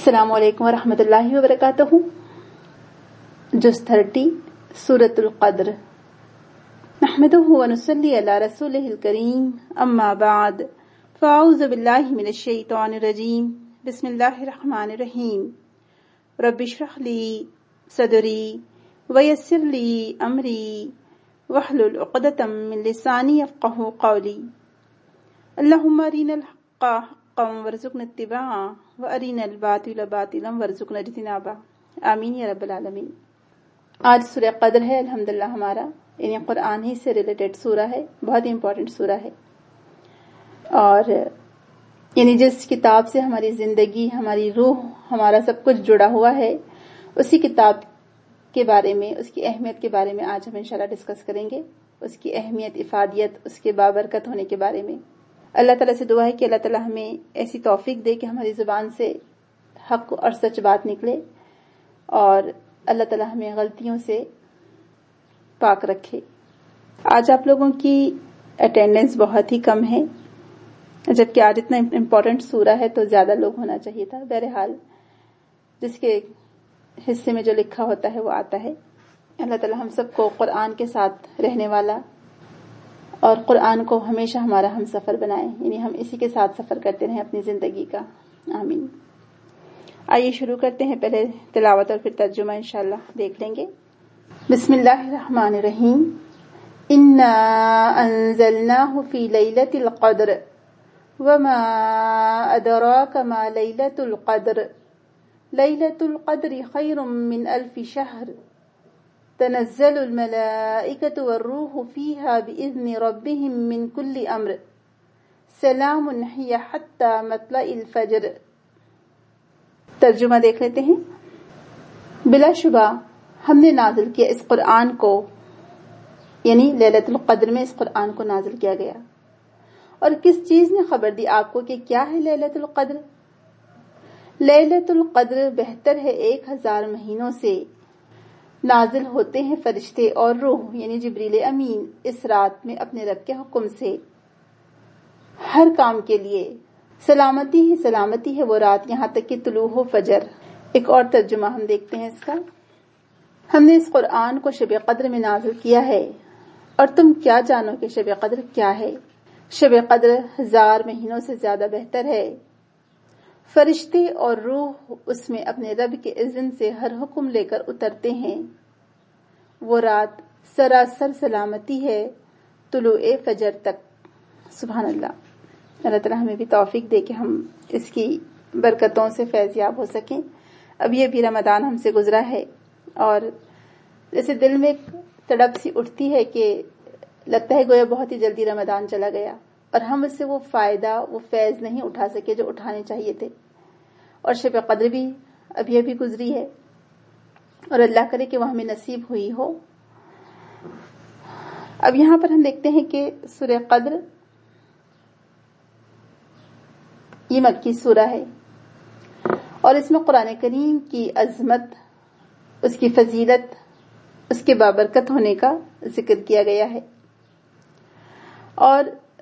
السلام علیکم ورحمۃ اللہ وبرکاتہ۔ جز 30 سورۃ القدر۔ نحمدہ ونصلی علی رسولہ الکریم، اما بعد فاعوذ باللہ من الشیطان الرجیم، بسم اللہ الرحمن الرحیم۔ رب اشرح لی صدری ویسر لی امری واحلل عقدۃ من لسانی یفقہوا قولی۔ اللہم ارنا الحق حقا وارزقنا اتباعہ وارنا الباطل باطلا وارزقنا اجتنابہ، آمین یا رب العالمین۔ آج سورہ قدر ہے الحمدللہ ہمارا، یعنی قرآن ہی سے ریلیٹڈ سورہ ہے، بہت ہی امپورٹنٹ سورہ ہے، اور یعنی جس کتاب سے ہماری زندگی، ہماری روح، ہمارا سب کچھ جڑا ہوا ہے، اسی کتاب کے بارے میں، اس کی اہمیت کے بارے میں آج ہم انشاءاللہ ڈسکس کریں گے، اس کی اہمیت، افادیت، اس کے بابرکت ہونے کے بارے میں۔ اللہ تعالیٰ سے دعا ہے کہ اللہ تعالیٰ ہمیں ایسی توفیق دے کہ ہماری زبان سے حق اور سچ بات نکلے، اور اللہ تعالیٰ ہمیں غلطیوں سے پاک رکھے۔ آج آپ لوگوں کی اٹینڈنس بہت ہی کم ہے، جبکہ آج اتنا امپورٹنٹ سورہ ہے تو زیادہ لوگ ہونا چاہیے تھا۔ بہرحال جس کے حصے میں جو لکھا ہوتا ہے وہ آتا ہے۔ اللہ تعالیٰ ہم سب کو قرآن کے ساتھ رہنے والا اور قرآن کو ہمیشہ ہمارا ہم سفر بنائے، یعنی ہم اسی کے ساتھ سفر کرتے رہیں اپنی زندگی کا، آمین۔ آئیے شروع کرتے ہیں، پہلے تلاوت اور پھر ترجمہ انشاءاللہ دیکھ لیں گے۔ بسم اللہ الرحمن الرحیم۔ انا انزلناہ فی لیلۃ القدر وما ادراک ما لیلۃ القدر لیلۃ القدر خیر من الف شہر تنزل الملائکۃ والروح فیہا بإذن ربہم من کل امر سلام ہی حتی مطلع الفجر۔ ترجمہ دیکھ لیتے ہیں۔ بلا شبہ ہم نے نازل کیا اس قرآن کو، یعنی لیلۃ القدر میں اس قرآن کو نازل کیا گیا۔ اور کس چیز نے خبر دی آپ کو کہ کیا ہے لیلۃ القدر؟ لیلۃ القدر بہتر ہے 1000 مہینوں سے۔ نازل ہوتے ہیں فرشتے اور روح یعنی جبریل امین اس رات میں اپنے رب کے حکم سے، ہر کام کے لیے۔ سلامتی ہی سلامتی ہے وہ رات یہاں تک کہ طلوع ہو فجر۔ ایک اور ترجمہ ہم دیکھتے ہیں اس کا۔ ہم نے اس قرآن کو شب قدر میں نازل کیا ہے، اور تم کیا جانو کہ شب قدر کیا ہے؟ شب قدر 1000 مہینوں سے زیادہ بہتر ہے۔ فرشتے اور روح اس میں اپنے رب کے اذن سے ہر حکم لے کر اترتے ہیں۔ وہ رات سراسر سلامتی ہے طلوع فجر تک۔ سبحان اللہ۔ اللہ تعالیٰ ہمیں بھی توفیق دے کہ ہم اس کی برکتوں سے فیض یاب ہو سکیں۔ اب یہ بھی رمضان ہم سے گزرا ہے، اور جیسے دل میں ایک تڑپ سی اٹھتی ہے کہ لگتا ہے گویا بہت ہی جلدی رمضان چلا گیا، اور ہم اس سے وہ فائدہ، وہ فیض نہیں اٹھا سکے جو اٹھانے چاہیے تھے۔ اور شب قدر بھی ابھی ابھی گزری ہے، اور اللہ کرے کہ وہ ہمیں نصیب ہوئی ہو۔ اب یہاں پر ہم دیکھتے ہیں کہ سورہ قدر یہ مکی سورہ ہے، اور اس میں قرآن کریم کی عظمت، اس کی فضیلت، اس کے بابرکت ہونے کا ذکر کیا گیا ہے، اور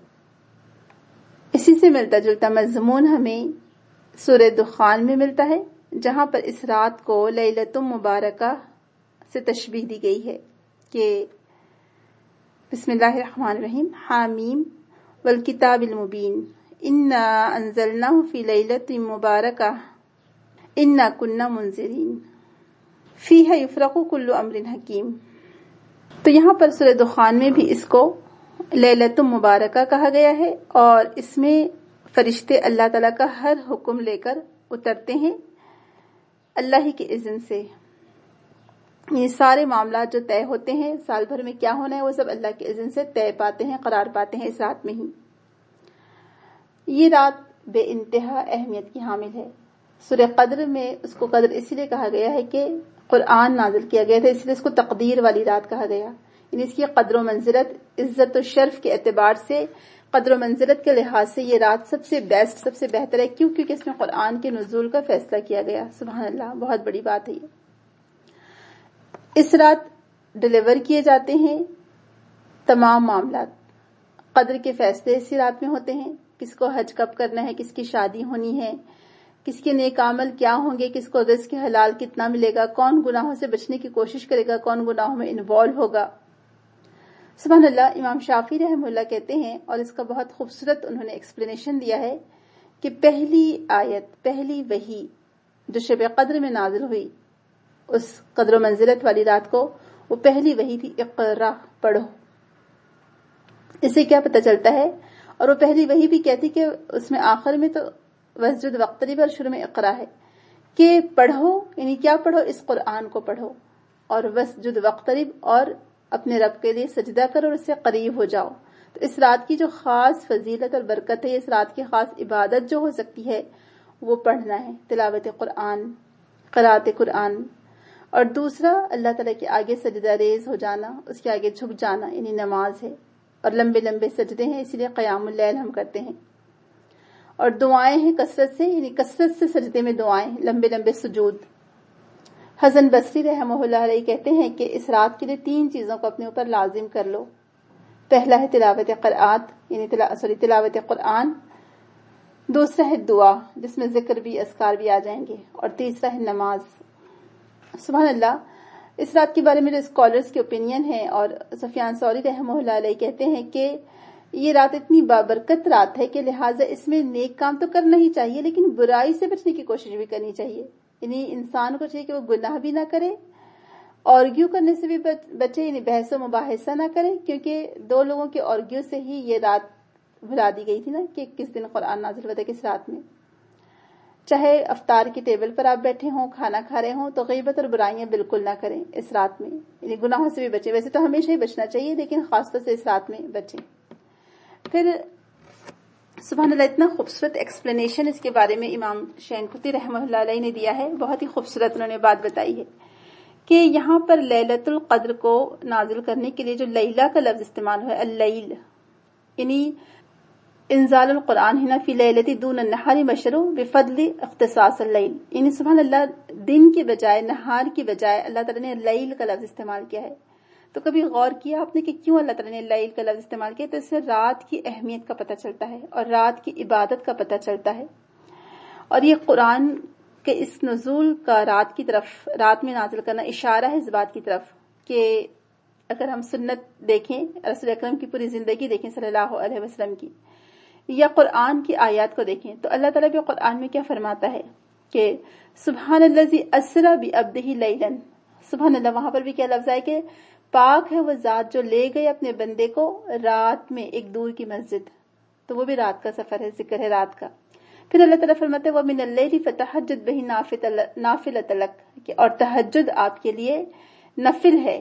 اسی سے ملتا جلتا مضمون ہمیں سورہ دخان میں ملتا ہے، جہاں پر اس رات کو لیلۃ مبارکہ سے تشبیہ دی گئی ہے کہ بسم اللہ الرحمن الرحیم، حامیم والکتاب المبین، انا انزلناہ فی لیلۃ مبارکہ انا کنا منذرین فیہا یفرق کل امر حکیم۔ تو یہاں پر سورہ دخان میں بھی اس کو لیلۃ مبارکہ کہا گیا ہے، اور اس میں فرشتے اللہ تعالیٰ کا ہر حکم لے کر اترتے ہیں اللہ ہی کے اذن سے۔ یہ سارے معاملات جو طے ہوتے ہیں سال بھر میں کیا ہونا ہے، وہ سب اللہ کے اذن سے طے پاتے ہیں، قرار پاتے ہیں اس رات میں ہی۔ یہ رات بے انتہا اہمیت کی حامل ہے۔ سورہ قدر میں اس کو قدر اسی لیے کہا گیا ہے کہ قرآن نازل کیا گیا تھا، اس لیے اس کو تقدیر والی رات کہا گیا، یعنی اس کی قدر و منزلت، عزت و شرف کے اعتبار سے، قدر و منزلت کے لحاظ سے یہ رات سب سے بیسٹ، سب سے بہتر ہے۔ کیوں؟ کیونکہ اس میں قرآن کے نزول کا فیصلہ کیا گیا۔ سبحان اللہ، بہت بڑی بات ہے یہ۔ اس رات ڈیلیور کیے جاتے ہیں تمام معاملات، قدر کے فیصلے اسی رات میں ہوتے ہیں۔ کس کو حج کب کرنا ہے، کس کی شادی ہونی ہے، کس کے نیک عمل کیا ہوں گے، کس کو رزق حلال کتنا ملے گا، کون گناہوں سے بچنے کی کوشش کرے گا، کون گناہوں میں انوالو ہوگا۔ سبحان اللہ، امام شافعی رحمہ اللہ کہتے ہیں، اور اس کا بہت خوبصورت انہوں نے ایکسپلینیشن دیا ہے کہ پہلی آیت، پہلی وحی جو شب قدر میں نازل ہوئی اس قدر و منزلت والی رات کو، وہ پہلی وحی تھی اقرا، پڑھو۔ اس سے کیا پتہ چلتا ہے، اور وہ پہلی وحی بھی کہتی کہ اس میں آخر میں تو وسجد واقترب اور شروع میں اقرا ہے کہ پڑھو، یعنی کیا پڑھو، اس قرآن کو پڑھو، اور وسجد واقترب، اور اپنے رب کے لیے سجدہ کرو اور اس سے قریب ہو جاؤ۔ تو اس رات کی جو خاص فضیلت اور برکت ہے، اس رات کی خاص عبادت جو ہو سکتی ہے وہ پڑھنا ہے، تلاوت قرآن، قرأت قرآن۔ اور دوسرا اللہ تعالیٰ کے آگے سجدہ ریز ہو جانا، اس کے آگے جھک جانا، یعنی نماز ہے، اور لمبے لمبے سجدے ہیں، اسی لیے قیام اللیل ہم کرتے ہیں۔ اور دعائیں ہیں کثرت سے، یعنی کثرت سے سجدے میں دعائیں، لمبے لمبے سجود۔ حسن بصری رحمہ اللہ علیہ کہتے ہیں کہ اس رات کے لیے 3 چیزوں کو اپنے اوپر لازم کر لو۔ پہلا ہے تلاوت قرآت، یعنی تلاوت قرآن، دوسرا ہے دعا جس میں ذکر بھی، اذکار بھی آ جائیں گے، اور تیسرا ہے نماز۔ سبحان اللہ، اس رات کے بارے میں جو اسکالرز کے اوپینین ہیں، اور سفیان ثوری رحمہ اللہ علیہ کہتے ہیں کہ یہ رات اتنی بابرکت رات ہے کہ لہٰذا اس میں نیک کام تو کرنا ہی چاہیے، لیکن برائی سے بچنے کی کوشش بھی کرنی چاہیے۔ یعنی انسان کو چاہیے کہ وہ گناہ بھی نہ کرے، آرگیو کرنے سے بھی بچے، یعنی بحث و مباحثہ نہ کرے، کیونکہ 2 لوگوں کے آرگیو سے ہی یہ رات بھلا دی گئی تھی نا کہ کس دن قرآن نازل ہوا تھا، کس رات میں۔ چاہے افطار کی ٹیبل پر آپ بیٹھے ہوں، کھانا کھا رہے ہوں، تو غیبت اور برائیاں بالکل نہ کریں اس رات میں، یعنی گناہوں سے بھی بچیں۔ ویسے تو ہمیشہ ہی بچنا چاہیے، لیکن خاص طور سے اس رات میں بچیں۔ پھر سبحان اللہ، اتنا خوبصورت ایکسپلینیشن اس کے بارے میں امام شینقطی رحمہ اللہ علیہ نے دیا ہے، بہت ہی خوبصورت انہوں نے بات بتائی ہے کہ یہاں پر لیلۃ القدر کو نازل کرنے کے لیے جو لیلہ کا لفظ استعمال ہوا ہے، اللیل، یعنی انزال القرآن ہنا فی لیلۃ دون النہار مشروع بفضل اختصاص اللیل، یعنی سبحان اللہ، دن کے بجائے، نہار کی بجائے اللہ تعالیٰ نے لیل کا لفظ استعمال کیا ہے۔ تو کبھی غور کیا آپ نے کہ کیوں اللہ تعالیٰ نے لیل کا لفظ استعمال کیا؟ تو اس سے رات کی اہمیت کا پتہ چلتا ہے، اور رات کی عبادت کا پتہ چلتا ہے۔ اور یہ قرآن کے اس نزول کا رات کی طرف، رات میں نازل کرنا، اشارہ ہے اس بات کی طرف کہ اگر ہم سنت دیکھیں، رسول اکرم کی پوری زندگی دیکھیں صلی اللہ علیہ وسلم کی، یا قرآن کی آیات کو دیکھیں، تو اللہ تعالیٰ بھی قرآن میں کیا فرماتا ہے کہ سبحان الذی اسری بعبدہ لیلا، سبحان اللہ، وہاں پر بھی کیا لفظ ہے کہ پاک ہے وہ ذات جو لے گئے اپنے بندے کو رات میں ایک دور کی مسجد، تو وہ بھی رات کا سفر ہے، ذکر ہے رات کا۔ پھر اللہ تعالیٰ فرماتے ہیں وَمِنَ اللَّيْلِ فَتَحَجَّدْ بِهِ نَافِلَةً لَكَ، اور تہجد آپ کے لیے نفل ہے،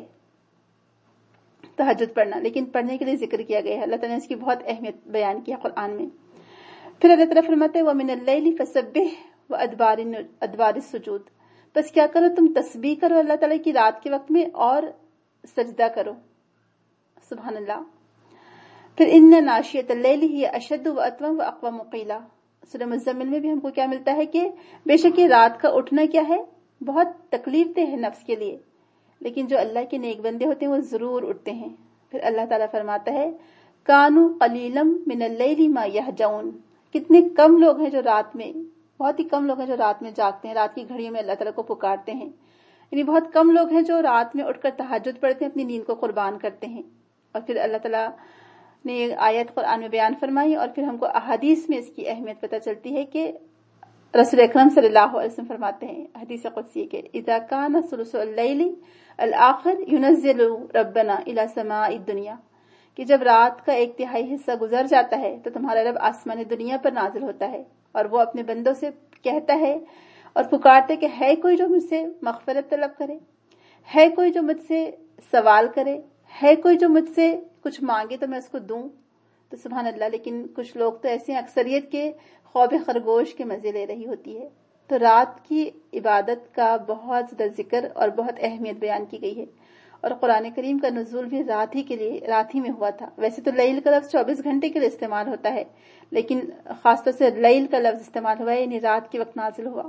تہجد پڑھنا، لیکن پڑھنے کے لیے ذکر کیا گیا ہے، اللہ تعالیٰ نے اس کی بہت اہمیت بیان کی ہے قرآن میں۔ پھر اللہ تعالیٰ فرماتے ہیں وَمِنَ اللَّيْلِ فَسَبِّحْ وَأَدْبَارِ السُّجُودِ، بس کیا کرو، تم تسبیح کرو اللہ تعالیٰ کی رات کے وقت میں، اور سجدہ کرو، سبحان اللہ۔ پھر اِنَّ ناشیۃ اللیل ہی اشد واطول واقوم قیلا، سورہ مزمل میں بھی ہم کو کیا ملتا ہے کہ بے شک یہ رات کا اٹھنا کیا ہے، بہت تکلیف دہ ہے نفس کے لیے، لیکن جو اللہ کے نیک بندے ہوتے ہیں وہ ضرور اٹھتے ہیں۔ پھر اللہ تعالیٰ فرماتا ہے کانوا قلیلا من اللیل ما یہجعون، کتنے کم لوگ ہیں جو رات میں، بہت ہی کم لوگ ہیں جو رات میں جاگتے ہیں، رات کی گھڑیوں میں اللہ تعالیٰ کو پکارتے ہیں، یعنی بہت کم لوگ ہیں جو رات میں اٹھ کر تہجد پڑھتے ہیں، اپنی نیند کو قربان کرتے ہیں۔ اور پھر اللہ تعالیٰ نے یہ آیت قرآن میں بیان فرمائی، اور پھر ہم کو احادیث میں اس کی اہمیت پتہ چلتی ہے کہ رسول اکرم صلی اللہ علیہ وسلم فرماتے ہیں حدیث قدسی کے اذا کان ثلث اللیل الآخر ينزل ربنا الى سماء الدنیا، کہ جب رات کا 1/3 حصہ گزر جاتا ہے تو تمہارا رب آسمان دنیا پر نازل ہوتا ہے، اور وہ اپنے بندوں سے کہتا ہے اور پکارتے کہ ہے کوئی جو مجھ سے مغفرت طلب کرے، ہے کوئی جو مجھ سے سوال کرے، ہے کوئی جو مجھ سے کچھ مانگے تو میں اس کو دوں۔ تو سبحان اللہ، لیکن کچھ لوگ تو ایسے ہیں، اکثریت کے خواب خرگوش کے مزے لے رہی ہوتی ہے۔ تو رات کی عبادت کا بہت زیادہ ذکر اور بہت اہمیت بیان کی گئی ہے، اور قرآن کریم کا نزول بھی رات ہی میں ہوا تھا۔ ویسے تو لیل کا لفظ 24 گھنٹے کے لیے استعمال ہوتا ہے، لیکن خاص طور سے لیل کا لفظ استعمال ہوا ہے، یعنی رات کے وقت نازل ہوا۔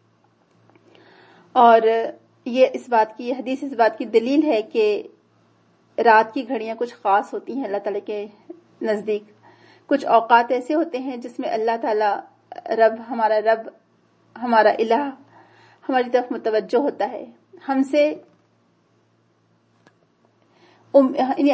اور یہ حدیث اس بات کی دلیل ہے کہ رات کی گھڑیاں کچھ خاص ہوتی ہیں اللہ تعالیٰ کے نزدیک، کچھ اوقات ایسے ہوتے ہیں جس میں اللہ تعالیٰ ہمارا رب ہمارا الہ ہماری طرف متوجہ ہوتا ہے، ہم سے یعنی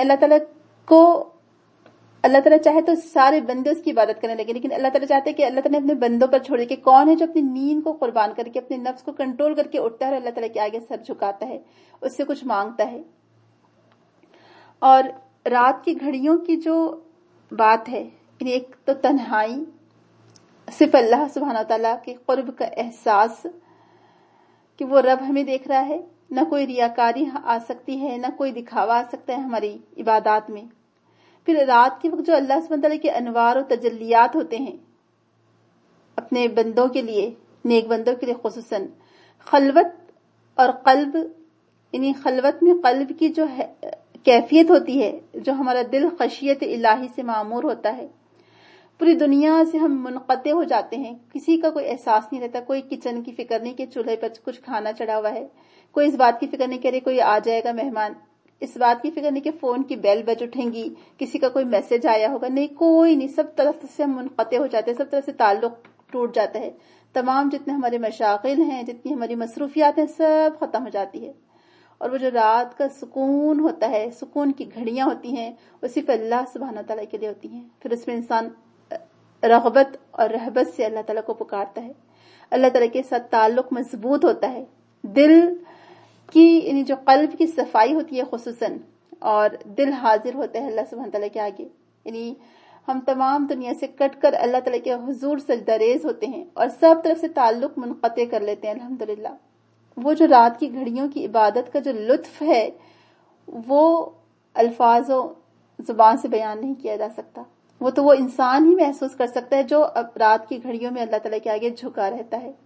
اللہ تعالیٰ چاہے تو سارے بندے اس کی عبادت کرنے لگے، لیکن اللہ تعالیٰ چاہتے ہیں کہ اللہ تعالیٰ نے اپنے بندوں پر چھوڑے کہ کون ہے جو اپنی نیند کو قربان کر کے اپنے نفس کو کنٹرول کر کے اٹھتا ہے اور اللہ تعالیٰ کے آگے سر جھکاتا ہے، اس سے کچھ مانگتا ہے۔ اور رات کی گھڑیوں کی جو بات ہے، یعنی ایک تو تنہائی، صرف اللہ سبحانہ وتعالیٰ کے قرب کا احساس کہ وہ رب ہمیں دیکھ رہا ہے، نہ کوئی ریاکاری آ سکتی ہے، نہ کوئی دکھاوا آ سکتا ہے ہماری عبادات میں۔ پھر رات کے وقت جو اللہ سبحانہ وتعالیٰ کے انوار و تجلیات ہوتے ہیں اپنے بندوں کے لیے، نیک بندوں کے لیے خصوصاً، خلوت اور قلب، یعنی خلوت میں قلب کی جو کیفیت ہوتی ہے، جو ہمارا دل خشیت الہی سے معمور ہوتا ہے، پوری دنیا سے ہم منقطع ہو جاتے ہیں، کسی کا کوئی احساس نہیں رہتا، کوئی کچن کی فکر نہیں کہ چولہے پر کچھ کھانا چڑھا ہوا ہے، کوئی اس بات کی فکر نہیں کہ کوئی آ جائے گا مہمان، اس بات کی فکر نہیں کہ فون کی بیل بج اٹھیں گی، کسی کا کوئی میسج آیا ہوگا، نہیں، کوئی نہیں، سب طرف سے ہم منقطع ہو جاتے ہیں، سب طرف سے تعلق ٹوٹ جاتا ہے، تمام جتنے ہمارے مشاغل ہیں، جتنی ہماری مصروفیات ہیں، سب ختم ہو جاتی ہے۔ اور وہ جو رات کا سکون ہوتا ہے، سکون کی گھڑیاں ہوتی ہیں، وہ صرف اللہ سبحانہ تعالیٰ کے لیے ہوتی ہیں۔ پھر اس میں انسان رغبت اور رہبت سے اللہ تعالیٰ کو پکارتا ہے، اللہ تعالیٰ کے ساتھ تعلق مضبوط ہوتا ہے، دل کی یعنی جو قلب کی صفائی ہوتی ہے خصوصاً، اور دل حاضر ہوتا ہے اللہ سبحانہ تعالیٰ کے آگے، یعنی ہم تمام دنیا سے کٹ کر اللہ تعالیٰ کے حضور سجدہ ریز ہوتے ہیں اور سب طرف سے تعلق منقطع کر لیتے ہیں الحمدللہ۔ وہ جو رات کی گھڑیوں کی عبادت کا جو لطف ہے، وہ الفاظ و زبان سے بیان نہیں کیا جا سکتا، وہ تو وہ انسان ہی محسوس کر سکتا ہے جو اب رات کی گھڑیوں میں اللہ تعالیٰ کے آگے جھکا رہتا ہے۔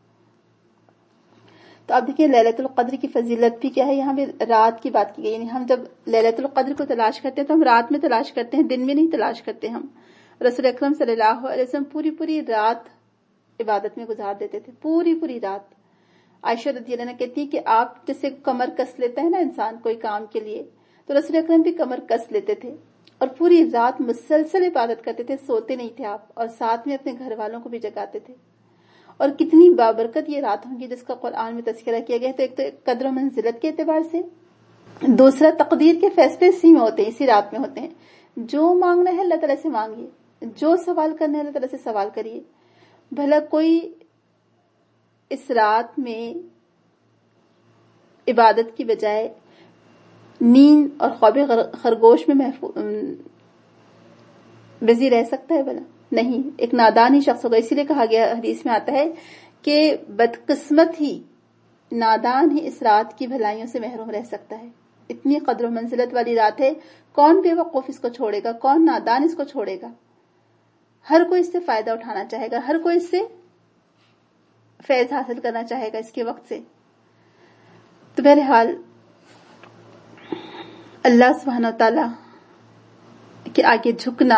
تو آپ دیکھیں لیلۃ القدر کی فضیلت بھی کیا ہے، یہاں بھی رات کی بات کی گئی، یعنی ہم جب لیلۃ القدر کو تلاش کرتے ہیں تو ہم رات میں تلاش کرتے ہیں، دن میں نہیں تلاش کرتے۔ ہم رسول اکرم صلی اللہ علیہ وسلم پوری رات عبادت میں گزار دیتے تھے، پوری رات۔ عائشہ رضی اللہ عنہ کہتی ہے کہ آپ جیسے کمر کس لیتا ہے نا انسان کوئی کام کے لیے، تو رسول اکرم بھی کمر کس لیتے تھے اور پوری رات مسلسل عبادت کرتے تھے، سوتے نہیں تھے آپ، اور ساتھ میں اپنے گھر والوں کو بھی جگاتے تھے۔ اور کتنی بابرکت یہ رات ہوں گی جس کا قرآن میں تذکرہ کیا گیا ہے۔ تو ایک تو قدر و منزلت کے اعتبار سے، دوسرا تقدیر کے فیصلے اسی میں ہوتے ہیں، اسی رات میں ہوتے ہیں۔ جو مانگنا ہے اللہ تعالیٰ سے مانگیے، جو سوال کرنا ہے اللہ تعالیٰ سے سوال کریے۔ بھلا کوئی اس رات میں عبادت کی بجائے نیند اور خواب خرگوش میں بزی رہ سکتا ہے؟ بھلا نہیں، ایک نادان ہی شخص ہوگا۔ اسی لیے کہا گیا، حدیث میں آتا ہے کہ بدقسمت ہی، نادان ہی اس رات کی بھلائیوں سے محروم رہ سکتا ہے۔ اتنی قدر و منزلت والی رات ہے، کون بے وقوف اس کو چھوڑے گا، کون نادان اس کو چھوڑے گا؟ ہر کوئی اس سے فائدہ اٹھانا چاہے گا، ہر کوئی اس سے فیض حاصل کرنا چاہے گا اس کے وقت سے۔ تو بہرحال اللہ سبحانہ تعالیٰ کے آگے جھکنا،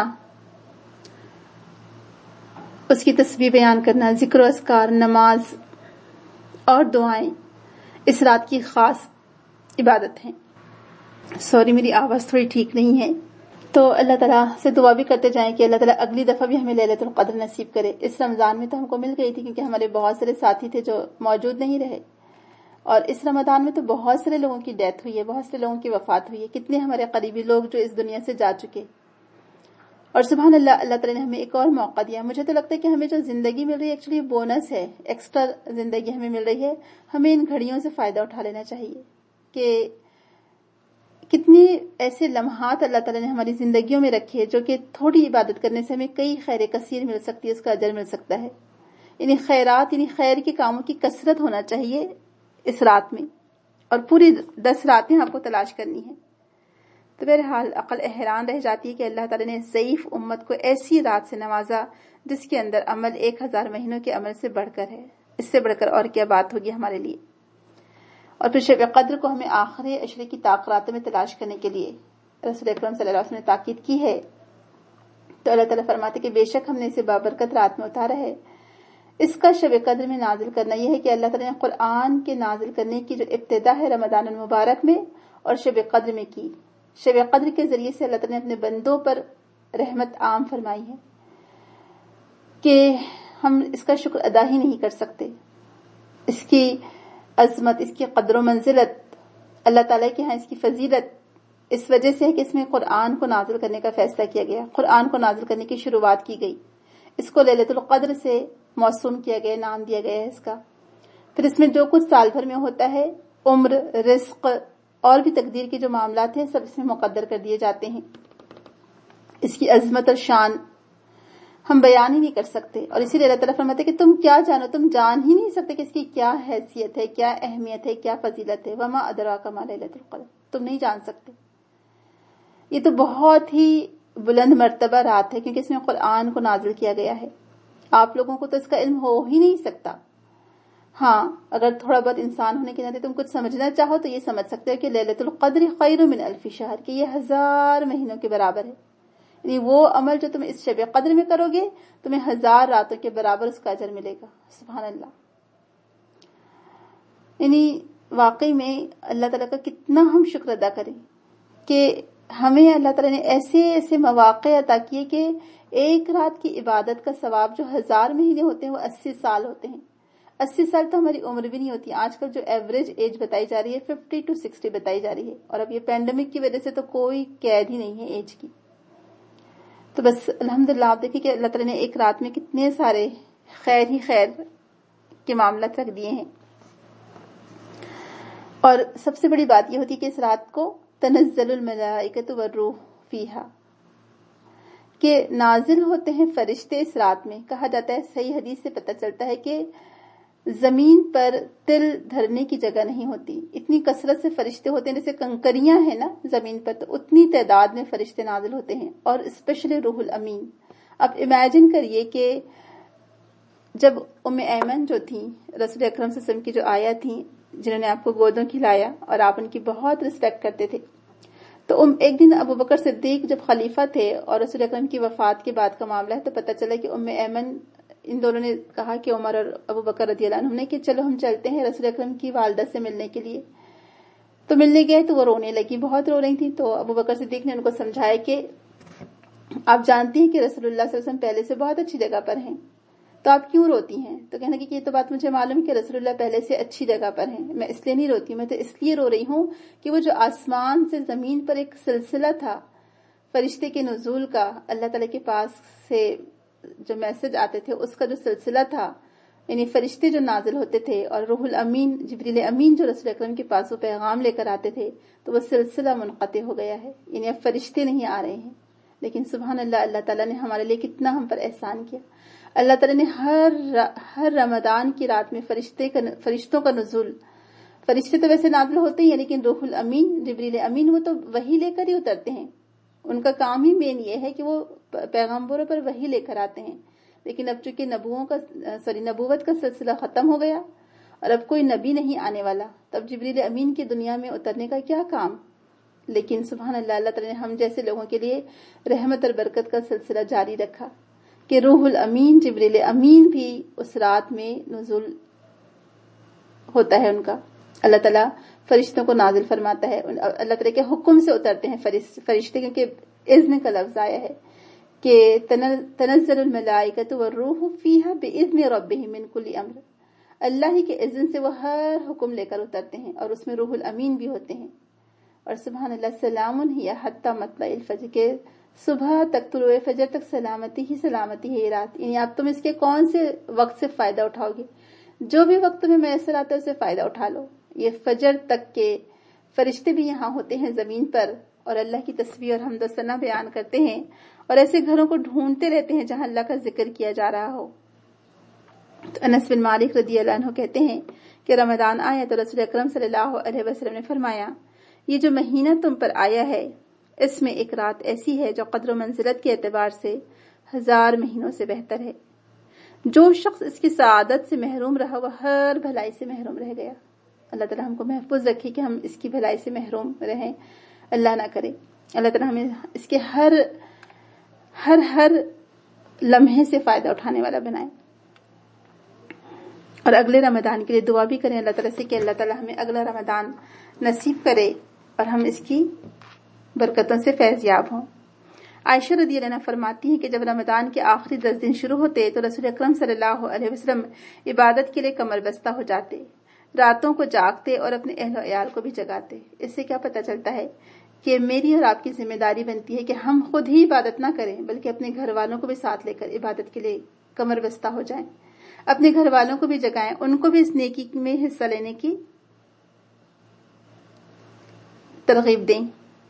اس کی تسبیح بیان کرنا، ذکر و اذکار، نماز اور دعائیں اس رات کی خاص عبادت ہیں۔ سوری، میری آواز تھوڑی ٹھیک نہیں ہے، تو اللہ تعالیٰ سے دعا بھی کرتے جائیں کہ اللہ تعالیٰ اگلی دفعہ بھی ہمیں لیلۃ القدر نصیب کرے۔ اس رمضان میں تو ہم کو مل گئی تھی کیونکہ ہمارے بہت سارے ساتھی تھے جو موجود نہیں رہے، اور اس رمضان میں تو بہت سارے لوگوں کی ڈیتھ ہوئی ہے، بہت سے لوگوں کی وفات ہوئی ہے، کتنے ہمارے قریبی لوگ جو اس دنیا سے جا چکے۔ اور سبحان اللہ، اللہ تعالیٰ نے ہمیں ایک اور موقع دیا۔ مجھے تو لگتا ہے کہ ہمیں جو زندگی مل رہی ہے ایکچولی بونس ہے، ایکسٹرا زندگی ہمیں مل رہی ہے۔ ہمیں ان گھڑیوں سے فائدہ اٹھا لینا چاہیے کہ کتنی ایسے لمحات اللہ تعالیٰ نے ہماری زندگیوں میں رکھے ہیں جو کہ تھوڑی عبادت کرنے سے ہمیں کئی خیر کثیر مل سکتی ہے، اس کا اجر مل سکتا ہے۔ یعنی خیرات، یعنی خیر کے کاموں کی کثرت ہونا چاہیے اس رات میں، اور پوری 10 راتیں آپ کو تلاش کرنی ہے۔ تو بہرحال عقل حیران رہ جاتی ہے کہ اللہ تعالیٰ نے ضعیف امت کو ایسی رات سے نوازا جس کے اندر عمل 1000 مہینوں کے عمل سے بڑھ کر ہے۔ اس سے بڑھ کر اور کیا بات ہوگی ہمارے لیے۔ اور پھر شب قدر کو ہمیں آخری عشرے کی راتوں میں تلاش کرنے کے لیے رسول اکرم صلی اللہ علیہ وسلم نے تاکید کی ہے۔ تو اللہ تعالیٰ فرماتے کہ بے شک ہم نے اسے بابرکت رات میں اتارا ہے۔ اس کا شب قدر میں نازل کرنا یہ ہے کہ اللہ تعالیٰ نے قرآن کے نازل کرنے کی جو ابتدا ہے رمضان المبارک میں اور شب قدر میں کی، شب قدر کے ذریعے سے اللہ تعالیٰ نے اپنے بندوں پر رحمت عام فرمائی ہے کہ ہم اس کا شکر ادا ہی نہیں کر سکتے۔ اس کی عظمت، اس کی قدر و منزلت اللہ تعالیٰ کے ہاں اس کی فضیلت اس وجہ سے ہے کہ اس میں قرآن کو نازل کرنے کا فیصلہ کیا گیا، قرآن کو نازل کرنے کی شروعات کی گئی، اس کو لیلۃ القدر سے موسوم کیا گیا، نام دیا گیا ہے اس کا۔ پھر اس میں جو کچھ سال بھر میں ہوتا ہے، عمر، رزق اور بھی تقدیر کے جو معاملات ہیں، سب اس میں مقدر کر دیے جاتے ہیں۔ اس کی عظمت اور شان ہم بیان ہی نہیں کر سکتے، اور اسی لیے اللہ تعالیٰ فرماتے ہیں کہ تم کیا جانو، تم جان ہی نہیں سکتے کہ اس کی کیا حیثیت ہے، کیا اہمیت ہے، کیا فضیلت ہے۔ وما ادراک ما لیلۃ القدر، تم نہیں جان سکتے۔ یہ تو بہت ہی بلند مرتبہ رات ہے، کیونکہ اس میں قرآن کو نازل کیا گیا ہے۔ آپ لوگوں کو تو اس کا علم ہو ہی نہیں سکتا۔ ہاں، اگر تھوڑا بہت انسان ہونے کے ناطے تم کچھ سمجھنا چاہو تو یہ سمجھ سکتے ہو کہ لیلۃ القدر خیر من الف شہر، کہ یہ 1000 مہینوں کے برابر ہے۔ یعنی وہ عمل جو تم اس شب قدر میں کرو گے، تمہیں 1000 راتوں کے برابر اس کا اجر ملے گا۔ سبحان اللہ۔ یعنی واقعی میں اللہ تعالیٰ کا کتنا ہم شکر ادا کریں کہ ہمیں اللہ تعالیٰ نے ایسے ایسے مواقع عطا کیے کہ ایک رات کی عبادت کا ثواب جو 1000 مہینے ہوتے ہیں وہ 80 سال ہوتے ہیں۔ 80 سال تو ہماری عمر بھی نہیں ہوتی۔ آج کل جو ایوریج ایج بتائی جا رہی ہے 50 to 60 بتائی جا رہی ہے، اور اب یہ پینڈیمک کی وجہ سے تو کوئی قید ہی نہیں ہے ایج کی۔ تو بس الحمدللہ آپ دیکھیں کہ اللہ تعالیٰ نے ایک رات میں کتنے سارے خیر ہی خیر کے معاملات رکھ دیے ہیں۔ اور سب سے بڑی بات یہ ہوتی ہے کہ اس رات کو تنزل الملائکۃ والروح فیہا، کہ نازل ہوتے ہیں فرشتے اس رات میں۔ کہا جاتا ہے، صحیح حدیث سے پتہ چلتا ہے کہ زمین پر تل دھرنے کی جگہ نہیں ہوتی، اتنی کثرت سے فرشتے ہوتے ہیں، جیسے کنکریاں ہیں نا زمین پر، تو اتنی تعداد میں فرشتے نازل ہوتے ہیں، اور اسپیشلی روح الامین۔ اب امیجن کریے کہ جب ام ایمن جو تھیں، رسول اکرم صلی اللہ علیہ وسلم کی جو آیا تھیں، جنہوں نے آپ کو گودوں کھلایا اور آپ ان کی بہت رسپیکٹ کرتے تھے، تو ایک دن ابو بکر صدیق جب خلیفہ تھے اور رسول اکرم کی وفات کے بعد کا معاملہ ہے، تو پتہ چلا کہ ام ایمن، ان دونوں نے کہا کہ عمر اور ابو بکر رضی اللہ عنہم نے کہ چلو ہم چلتے ہیں رسول اکرم کی والدہ سے ملنے کے لیے۔ تو ملنے گئے تو وہ رونے لگی، بہت رو رہی تھی۔ تو ابو بکر صدیق نے ان کو سمجھایا کہ آپ جانتی ہیں کہ رسول اللہ صلی اللہ علیہ وسلم پہلے سے بہت اچھی جگہ پر ہیں، تو آپ کیوں روتی ہیں؟ تو کہنے کہ یہ تو بات مجھے معلوم ہے کہ رسول اللہ پہلے سے اچھی جگہ پر ہیں، میں اس لیے نہیں روتی ہوں، میں تو اس لیے رو رہی ہوں کہ وہ جو آسمان سے زمین پر ایک سلسلہ تھا فرشتے کے نزول کا، اللہ تعالیٰ کے پاس سے جو میسج آتے تھے اس کا جو سلسلہ تھا، یعنی فرشتے جو نازل ہوتے تھے، اور روح الامین جبریل امین جو رسول اکرم کے پاس وہ پیغام لے کر آتے تھے، تو وہ سلسلہ منقطع ہو گیا ہے، یعنی اب فرشتے نہیں آ رہے ہیں۔ لیکن سبحان اللہ، اللہ تعالیٰ نے ہمارے لیے کتنا ہم پر احسان کیا۔ اللہ تعالیٰ نے ہر رمضان کی رات میں فرشتوں کا نزول، فرشتے تو ویسے نازل ہوتے ہی ہیں، لیکن روح الامین جبریل امین وہ تو وحی لے کر ہی اترتے ہیں، ان کا کام ہی مین یہ ہے کہ وہ پیغمبروں پر وحی لے کر آتے ہیں۔ لیکن اب چونکہ نبوت کا سلسلہ ختم ہو گیا اور اب کوئی نبی نہیں آنے والا، تب جبریل امین کی دنیا میں اترنے کا کیا کام؟ لیکن سبحان اللہ، اللہ تعالیٰ نے ہم جیسے لوگوں کے لیے رحمت اور برکت کا سلسلہ جاری رکھا کہ روح الامین جبریل امین بھی اس رات میں نزول ہوتا ہے ان کا۔ اللہ تعالیٰ فرشتوں کو نازل فرماتا ہے، اللہ تعالیٰ کے حکم سے اترتے ہیں فرشتے، کیونکہ اذن کا لفظ آیا ہے کہ تنزل الملائکۃ والروح فیہا باذن ربہم من کل امر، اللہ ہی کے اذن سے وہ ہر حکم لے کر اترتے ہیں، اور اس میں روح الامین بھی ہوتے ہیں۔ اور سبحان اللہ، سلام ہی حتی مطلع الفجر، کے صبح تک، طلوع فجر تک سلامتی ہی سلامتی ہے یہ رات۔ یعنی اب تم اس کے کون سے وقت سے فائدہ اٹھاؤ گے؟ جو بھی وقت تمہیں میسر آتا ہے اسے فائدہ اٹھا لو۔ یہ فجر تک کے فرشتے بھی یہاں ہوتے ہیں زمین پر، اور اللہ کی تسبیح اور حمد و ثنا بیان کرتے ہیں، اور ایسے گھروں کو ڈھونڈتے رہتے ہیں جہاں اللہ کا ذکر کیا جا رہا ہو۔ تو انس بن مالک رضی اللہ عنہ کہتے ہیں کہ رمضان آیا تو رسول اکرم صلی اللہ علیہ وسلم نے فرمایا، یہ جو مہینہ تم پر آیا ہے اس میں ایک رات ایسی ہے جو قدر و منزلت کے اعتبار سے 1000 مہینوں سے بہتر ہے۔ جو شخص اس کی سعادت سے محروم رہا وہ ہر بھلائی سے محروم رہ گیا۔ اللہ تعالیٰ ہم کو محفوظ رکھے کہ ہم اس کی بھلائی سے محروم رہیں، اللہ نہ کرے۔ اللہ تعالیٰ ہمیں اس کے ہر لمحے سے فائدہ اٹھانے والا بنائے، اور اگلے رمضان کے لیے دعا بھی کریں اللہ تعالیٰ سے کہ اللہ تعالیٰ ہمیں اگلا رمضان نصیب کرے اور ہم اس کی برکتوں سے فیض یاب ہوں۔ عائشہ رضی اللہ عنہا فرماتی ہیں کہ جب رمضان کے آخری 10 دن شروع ہوتے تو رسول اکرم صلی اللہ علیہ وسلم عبادت کے لیے کمر بستہ ہو جاتے، راتوں کو جاگتے اور اپنے اہل و عیال کو بھی جگاتے۔ اس سے کیا پتہ چلتا ہے کہ میری اور آپ کی ذمہ داری بنتی ہے کہ ہم خود ہی عبادت نہ کریں بلکہ اپنے گھر والوں کو بھی ساتھ لے کر عبادت کے لیے کمر بستہ ہو جائیں، اپنے گھر والوں کو بھی جگائیں، ان کو بھی اس نیکی میں حصہ لینے کی ترغیب دیں۔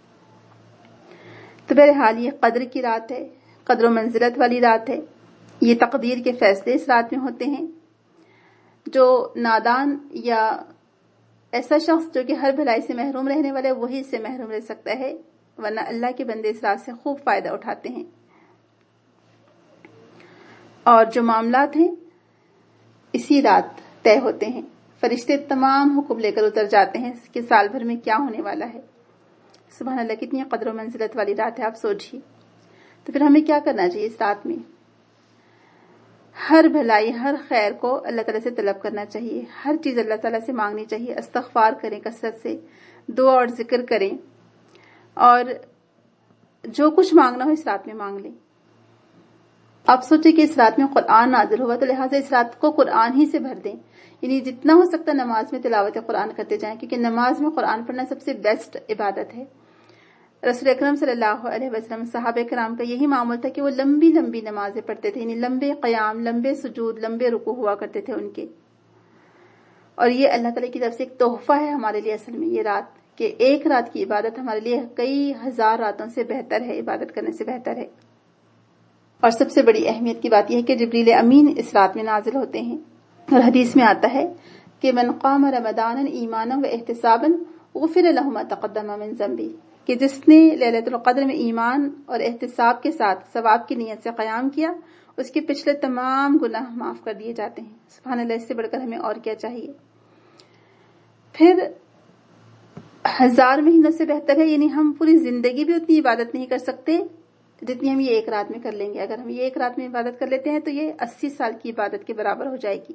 تو بہرحال یہ قدر کی رات ہے، قدر و منزلت والی رات ہے، یہ تقدیر کے فیصلے اس رات میں ہوتے ہیں۔ جو نادان یا ایسا شخص جو کہ ہر بھلائی سے محروم رہنے والا ہے وہی اس سے محروم رہ سکتا ہے، ورنہ اللہ کے بندے اس رات سے خوب فائدہ اٹھاتے ہیں۔ اور جو معاملات ہیں اسی رات طے ہوتے ہیں، فرشتے تمام حکم لے کر اتر جاتے ہیں کہ سال بھر میں کیا ہونے والا ہے۔ سبحان اللہ، کتنی قدر و منزلت والی رات ہے، آپ سوچیے۔ تو پھر ہمیں کیا کرنا چاہیے اس رات میں؟ ہر بھلائی، ہر خیر کو اللہ تعالیٰ سے طلب کرنا چاہیے، ہر چیز اللہ تعالیٰ سے مانگنی چاہیے، استغفار کریں کثرت سے، دعا اور ذکر کریں، اور جو کچھ مانگنا ہو اس رات میں مانگ لیں۔ آپ سوچیں کہ اس رات میں قرآن نازل ہوا تو لہٰذا اس رات کو قرآن ہی سے بھر دیں، یعنی جتنا ہو سکتا نماز میں تلاوت قرآن کرتے جائیں، کیونکہ نماز میں قرآن پڑھنا سب سے بیسٹ عبادت ہے۔ رسول اکرم صلی اللہ علیہ وسلم، صحابہ کرام کا یہی معمول تھا کہ وہ لمبی لمبی نمازیں پڑھتے تھے، یعنی لمبے قیام، لمبے سجود، لمبے رکوع ہوا کرتے تھے ان کے۔ اور یہ اللہ تعالیٰ کی طرف سے ایک تحفہ ہے ہمارے لیے اصل میں یہ رات، کہ ایک رات کی عبادت ہمارے لیے کئی ہزار راتوں سے بہتر ہے، عبادت کرنے سے بہتر ہے۔ اور سب سے بڑی اہمیت کی بات یہ ہے کہ جبریل امین اس رات میں نازل ہوتے ہیں، اور حدیث میں آتا ہے کہ من قام رمضان ایمانا و احتسابا غفر له ما تقدم من ذنبه، کہ جس نے لیلۃ القدر میں ایمان اور احتساب کے ساتھ ثواب کی نیت سے قیام کیا اس کے پچھلے تمام گناہ معاف کر دیے جاتے ہیں۔ سبحان اللہ، اس سے بڑھ کر ہمیں اور کیا چاہیے؟ پھر 1000 مہینوں سے بہتر ہے، یعنی ہم پوری زندگی بھی اتنی عبادت نہیں کر سکتے جتنی ہم یہ ایک رات میں کر لیں گے۔ اگر ہم یہ ایک رات میں عبادت کر لیتے ہیں تو یہ 80 سال کی عبادت کے برابر ہو جائے گی،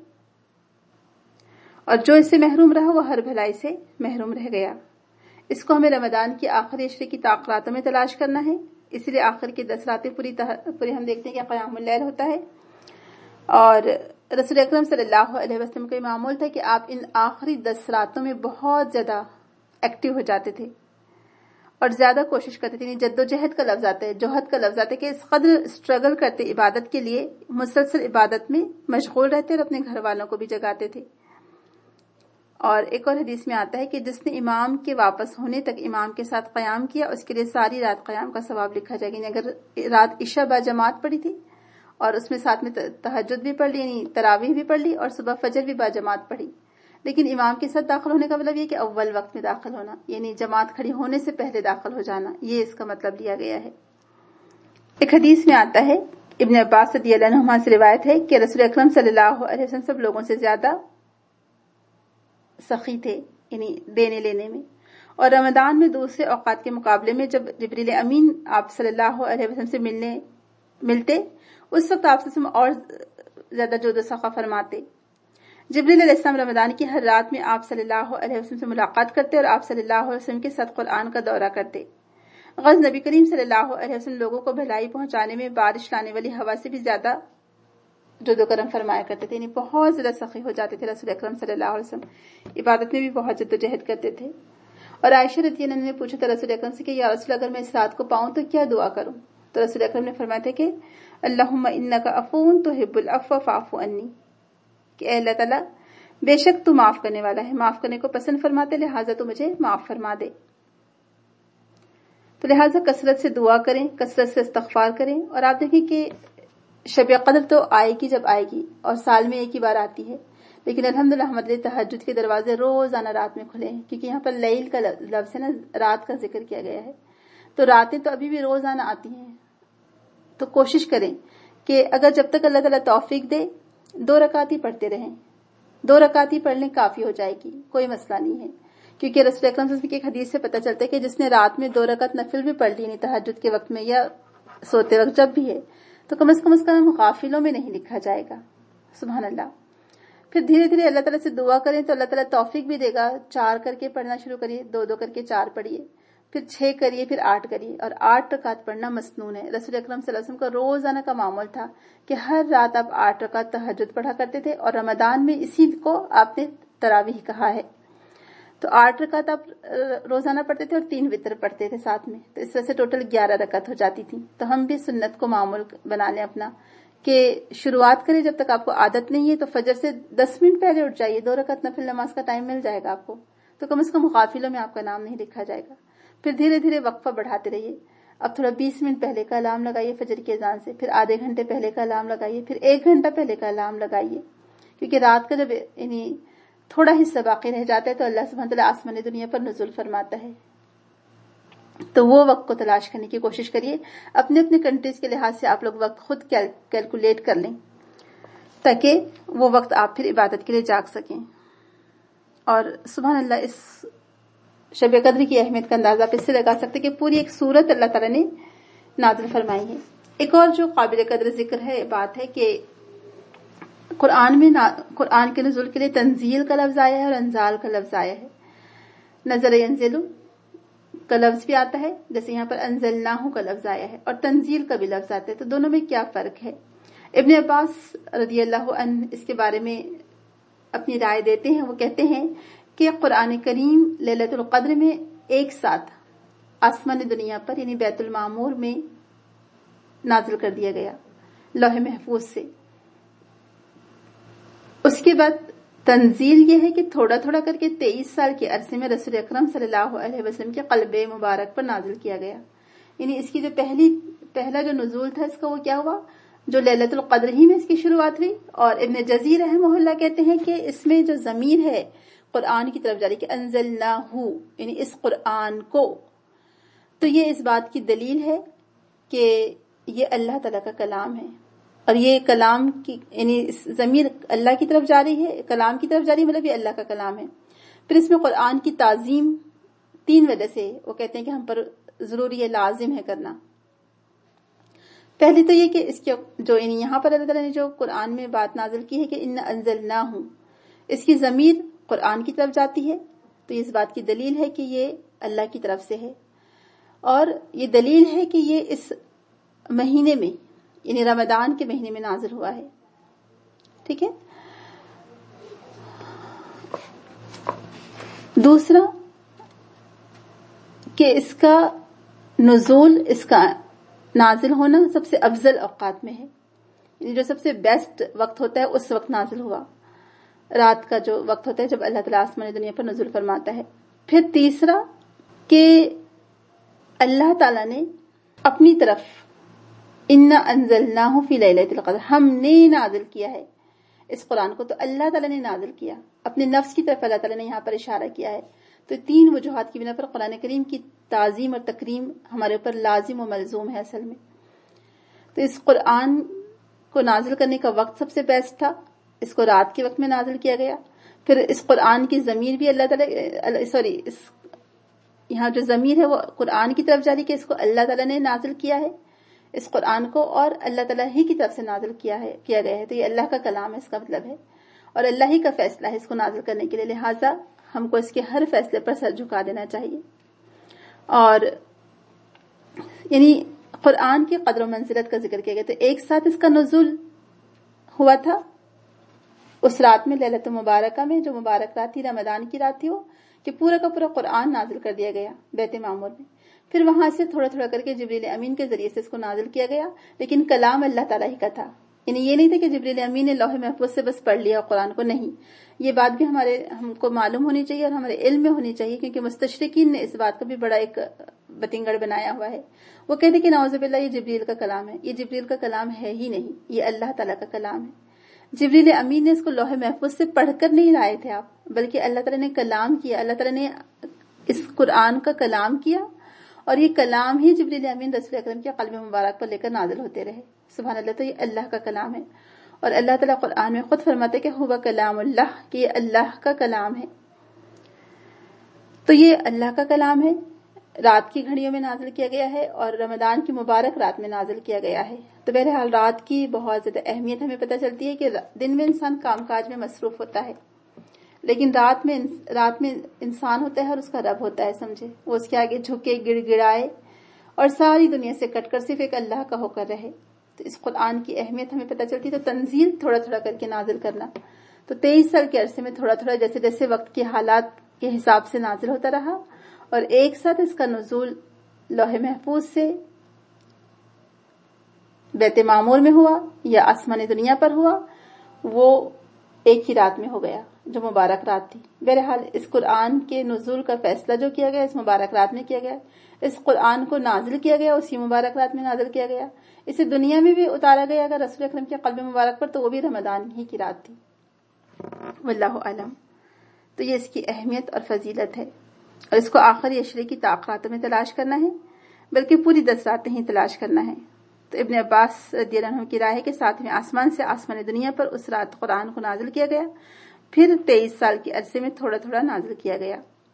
اور جو اس سے محروم رہا وہ ہر بھلائی سے محروم رہ گیا۔ اس کو ہمیں رمضان کی آخری عشرے کی راتوں میں تلاش کرنا ہے، اس لیے آخر کی 10 راتیں پوری ہم دیکھتے ہیں کہ قیام اللیل ہوتا ہے۔ اور رسول اکرم صلی اللہ علیہ وسلم کا یہ معمول تھا کہ آپ ان آخری 10 راتوں میں بہت زیادہ ایکٹیو ہو جاتے تھے اور زیادہ کوشش کرتے تھے، جد و جہد کا لفظ آتا ہے، جوہد کا لفظ آتا ہے، کہ اس قدر اسٹرگل کرتے عبادت کے لیے، مسلسل عبادت میں مشغول رہتے اور اپنے گھر والوں کو بھی جگاتے تھے۔ اور ایک اور حدیث میں آتا ہے کہ جس نے امام کے واپس ہونے تک امام کے ساتھ قیام کیا اس کے لیے ساری رات قیام کا ثواب لکھا جائے گا۔ یعنی اگر رات عشاء با جماعت پڑھی تھی اور اس میں ساتھ میں تہجد بھی پڑھ لی، یعنی تراویح بھی پڑھ لی، اور صبح فجر بھی با جماعت پڑھی، لیکن امام کے ساتھ داخل ہونے کا مطلب یہ کہ اول وقت میں داخل ہونا، یعنی جماعت کھڑی ہونے سے پہلے داخل ہو جانا، یہ اس کا مطلب لیا گیا ہے۔ ایک حدیث میں آتا ہے، ابن عباس رضی اللہ عنہما سے روایت ہے کہ رسول اکرم صلی اللہ علیہ وسلم سب لوگوں سے زیادہ سخی تھے، یعنی دینے لینے میں، اور رمضان میں دوسرے اوقات کے مقابلے میں جب جبریل امین آپ صلی اللہ علیہ وسلم سے ملتے اس وقت آپ سے اور زیادہ جود و سخا فرماتے۔ جبریل علیہ السلام رمضان کی ہر رات میں آپ صلی اللہ علیہ وسلم سے ملاقات کرتے اور آپ صلی اللہ علیہ وسلم کے ساتھ قرآن کا دورہ کرتے۔ غز نبی کریم صلی اللہ علیہ وسلم لوگوں کو بھلائی پہنچانے میں بارش لانے والی ہوا سے بھی زیادہ جود و کرم فرمایا کرتے تھے، یعنی بہت زیادہ سخی ہو جاتے تھے رسول اکرم صلی اللہ علیہ وسلم، عبادت میں بھی بہت جد و جہد کرتے تھے۔ اور عائشہ رضی اللہ عنہا نے پوچھا تھا رسول اکرم سے کہ یا رسول اگر میں اس رات کو پاؤں تو کیا دعا کروں؟ تو رسول اکرم نے فرمایا تھا کہ اللہم انک عفو تحب العفو فاعف عنی، کہ اے اللہ تعالیٰ بے شک تو معاف کرنے والا ہے، معاف کرنے کو پسند فرماتے، لہٰذا تو مجھے معاف فرما دے۔ تو لہٰذا کثرت سے دعا کریں، کثرت سے استغفار کریں، اور آپ دیکھیں کہ شب قدر تو آئے گی جب آئے گی، اور سال میں ایک ہی بار آتی ہے، لیکن الحمدللہ ہمارے لیے تہجد کے دروازے روزانہ رات میں کھلے ہیں، کیونکہ یہاں پر لیل کا لفظ ہے نا، رات کا ذکر کیا گیا ہے، تو راتیں تو ابھی بھی روزانہ آتی ہیں۔ تو کوشش کریں کہ اگر جب تک اللہ تعالیٰ توفیق دے 2 رکعت ہی پڑھتے رہیں، 2 رکعت ہی پڑھ لیں کافی ہو جائے گی، کوئی مسئلہ نہیں ہے، کیونکہ رسول اکرم صلی اللہ علیہ وسلم کی ایک حدیث سے پتہ چلتا ہے کہ جس نے رات میں 2 رکعت نفل بھی پڑھ لی، یعنی تہجد کے وقت میں یا سوتے وقت جب بھی ہے، تو کم از کم غافلوں میں نہیں لکھا جائے گا۔ سبحان اللہ۔ پھر دھیرے دھیرے اللہ تعالیٰ سے دعا کریں تو اللہ تعالیٰ توفیق بھی دے گا، 4 کر کے پڑھنا شروع کریے، 2 کر کے 4 پڑھیے، پھر 6 کریے، پھر 8 کریے، اور 8 رکعت پڑھنا مسنون ہے۔ رسول اکرم صلی اللہ علیہ وسلم کا روزانہ کا معمول تھا کہ ہر رات آپ 8 رکعت تہجد پڑھا کرتے تھے، اور رمضان میں اسی کو آپ نے تراویح کہا ہے۔ تو 8 رکعت آپ روزانہ پڑھتے تھے اور 3 وتر پڑھتے تھے ساتھ میں، تو اس طرح سے ٹوٹل 11 رکعت ہو جاتی تھی۔ تو ہم بھی سنت کو معمول بنا لیں اپنا، کہ شروعات کریں جب تک آپ کو عادت نہیں ہے تو فجر سے 10 منٹ پہلے اٹھ جائیے، 2 رکعت نفل نماز کا ٹائم مل جائے گا آپ کو، تو کم از کم غافلوں میں آپ کا نام نہیں لکھا جائے گا۔ پھر دھیرے دھیرے وقفہ بڑھاتے رہیے، اب تھوڑا 20 منٹ پہلے کا الارم لگائیے فجر کی اذان سے، پھر آدھے گھنٹے پہلے کا الارم لگائیے، پھر 1 گھنٹہ پہلے کا الارم لگائیے، کیونکہ رات کا جب یعنی تھوڑا حصہ باقی رہ جاتا ہے تو اللہ سبحانہ تعالیٰ آسمان دنیا پر نزول فرماتا ہے، تو وہ وقت کو تلاش کرنے کی کوشش کریے۔ اپنے اپنے کنٹریز کے لحاظ سے آپ لوگ وقت خود کیلکولیٹ کر لیں تاکہ وہ وقت آپ پھر عبادت کے لیے جاگ سکیں۔ اور سبحان اللہ، اس شب قدر کی اہمیت کا اندازہ آپ اس سے لگا سکتے کہ پوری ایک سورت اللہ تعالیٰ نے نازل فرمائی ہے۔ ایک اور جو قابل قدر ذکر ہے بات ہے کہ قرآن کے نزول کے لیے تنزیل کا لفظ آیا ہے اور انزال کا لفظ آیا ہے۔ نزل ینزل کا لفظ بھی آتا ہے، جیسے یہاں پر انزلناہ کا لفظ آیا ہے، اور تنزیل کا بھی لفظ آتا ہے، تو دونوں میں کیا فرق ہے؟ ابن عباس رضی اللہ عنہ اس کے بارے میں اپنی رائے دیتے ہیں، وہ کہتے ہیں کہ قرآن کریم لیلۃ القدر میں ایک ساتھ آسمان دنیا پر یعنی بیت المعمور میں نازل کر دیا گیا لوح محفوظ سے۔ اس کے بعد تنزیل یہ ہے کہ تھوڑا تھوڑا کر کے 23 سال کے عرصے میں رسول اکرم صلی اللہ علیہ وسلم کے قلب مبارک پر نازل کیا گیا، یعنی اس کی جو پہلا جو نزول تھا اس کا وہ کیا ہوا، جو لیلۃ القدر ہی میں اس کی شروعات ہوئی۔ اور ابن جزیر رحمہ اللہ کہتے ہیں کہ اس میں جو ضمیر ہے قرآن کی طرف جاری کہ انزلناہ یعنی اس قرآن کو، تو یہ اس بات کی دلیل ہے کہ یہ اللہ تعالیٰ کا کلام ہے، اور یہ کلام کی یعنی ضمیر اللہ کی طرف جاری ہے، کلام کی طرف جاری مطلب یہ اللہ کا کلام ہے۔ پھر اس میں قرآن کی تعظیم 3 وجہ سے وہ کہتے ہیں کہ ہم پر ضروری ہے، لازم ہے کرنا۔ پہلی تو یہ کہ اس کے جو یہاں پر اللہ تعالیٰ نے جو قرآن میں بات نازل کی ہے کہ انا انزلناہ، اس کی ضمیر قرآن کی طرف جاتی ہے، تو اس بات کی دلیل ہے کہ یہ اللہ کی طرف سے ہے، اور یہ دلیل ہے کہ یہ اس مہینے میں یعنی رمضان کے مہینے میں نازل ہوا ہے۔ ٹھیک ہے۔ دوسرا کہ اس کا نزول، اس کا نازل ہونا سب سے افضل اوقات میں ہے، یعنی جو سب سے بیسٹ وقت ہوتا ہے اس وقت نازل ہوا، رات کا جو وقت ہوتا ہے جب اللہ تعالیٰ آسمان دنیا پر نزول فرماتا ہے۔ پھر تیسرا کہ اللہ تعالیٰ نے اپنی طرف انا انزلناہ فی لیلۃ القدر، ہم نے نازل کیا ہے اس قرآن کو، تو اللہ تعالیٰ نے نازل کیا، اپنے نفس کی طرف اللہ تعالیٰ نے یہاں پر اشارہ کیا ہے۔ تو 3 وجوہات کی بنا پر قرآن کریم کی تعظیم اور تکریم ہمارے اوپر لازم و ملزوم ہے اصل میں۔ تو اس قرآن کو نازل کرنے کا وقت سب سے بیسٹ تھا، اس کو رات کے وقت میں نازل کیا گیا۔ پھر اس قرآن کی ضمیر بھی اللہ تعالیٰ یہاں جو ضمیر ہے وہ قرآن کی طرف جاری کہ اس کو اللہ تعالیٰ نے نازل کیا ہے اس قرآن کو، اور اللہ تعالیٰ ہی کی طرف سے نازل کیا گیا ہے، تو یہ اللہ کا کلام ہے، اس کا مطلب ہے، اور اللہ ہی کا فیصلہ ہے اس کو نازل کرنے کے لیے، لہٰذا ہم کو اس کے ہر فیصلے پر سر جھکا دینا چاہیے۔ اور یعنی قرآن کی قدر و منزلت کا ذکر کیا گیا، تو ایک ساتھ اس کا نزول ہوا تھا اس رات میں، لیلۃ مبارکہ میں، جو مبارک رات تھی، رمضان کی رات تھی وہ، کہ پورا کا پورا قرآن نازل کر دیا گیا بیت معمور میں۔ پھر وہاں سے تھوڑا تھوڑا کر کے جبریل امین کے ذریعے سے اس کو نازل کیا گیا، لیکن کلام اللہ تعالیٰ ہی کا تھا، یعنی یہ نہیں تھا کہ جبریل امین نے لوح محفوظ سے بس پڑھ لیا قرآن کو، نہیں، یہ بات بھی ہم کو معلوم ہونی چاہیے اور ہمارے علم میں ہونی چاہیے، کیونکہ مستشرقین نے اس بات کا بھی بڑا ایک بتنگڑ بنایا ہوا ہے۔ وہ کہتے ہیں کہ نعوذ باللہ یہ جبریل کا کلام ہے، یہ جبریل کا کلام ہے ہی نہیں، یہ اللہ تعالیٰ کا کلام ہے۔ جبریل امین نے اس کو لوح محفوظ سے پڑھ کر نہیں لائے تھے آپ، بلکہ اللہ تعالیٰ نے کلام کیا، اللہ تعالیٰ نے اس قرآن کا کلام کیا، اور یہ کلام ہی جبریل امین رسول اکرم کے قلب مبارک پر لے کر نازل ہوتے رہے۔ سبحان اللہ، تو یہ اللہ کا کلام ہے، اور اللہ تعالیٰ قرآن میں خود فرماتے کہ ہوا کلام اللہ، کہ یہ اللہ کا کلام ہے، تو یہ اللہ کا کلام ہے، رات کی گھڑیوں میں نازل کیا گیا ہے، اور رمضان کی مبارک رات میں نازل کیا گیا ہے۔ تو بہرحال رات کی بہت زیادہ اہمیت ہمیں پتہ چلتی ہے کہ دن میں انسان کام کاج میں مصروف ہوتا ہے، لیکن رات میں انسان ہوتا ہے اور اس کا رب ہوتا ہے، سمجھے، وہ اس کے آگے جھکے، گڑ گڑائے اور ساری دنیا سے کٹ کر صرف ایک اللہ کا ہو کر رہے. تو اس قرآن کی اہمیت ہمیں پتہ چلتی. تو تنزیل تھوڑا تھوڑا کر کے نازل کرنا، تو 23 سال کے عرصے میں تھوڑا تھوڑا جیسے جیسے وقت کے حالات کے حساب سے نازل ہوتا رہا، اور ایک ساتھ اس کا نزول لوح محفوظ سے بیت معمور میں ہوا یا آسمان دنیا پر ہوا، وہ ایک ہی رات میں ہو گیا جو مبارک رات تھی. بہرحال اس قرآن کے نزول کا فیصلہ جو کیا گیا اس مبارک رات میں کیا گیا، اس قرآن کو نازل کیا گیا اسی مبارک رات میں نازل کیا گیا. اسے دنیا میں بھی اتارا گیا اگر رسول اکرم کے قلب مبارک پر، تو وہ بھی رمضان ہی کی رات تھی. واللہ اعلم. تو یہ اس کی اہمیت اور فضیلت ہے، اور اس کو آخری عشرے کی طاقتوں میں تلاش کرنا ہے، بلکہ پوری 10 راتیں ہی تلاش کرنا ہے. تو ابن عباس رضی اللہ عنہ کی رائے ہے کہ 7ویں آسمان سے آسمان دنیا پر اس رات قرآن کو نازل کیا گیا، پھر 23 سال کے عرصے میں تھوڑا تھوڑا نازل کیا گیا.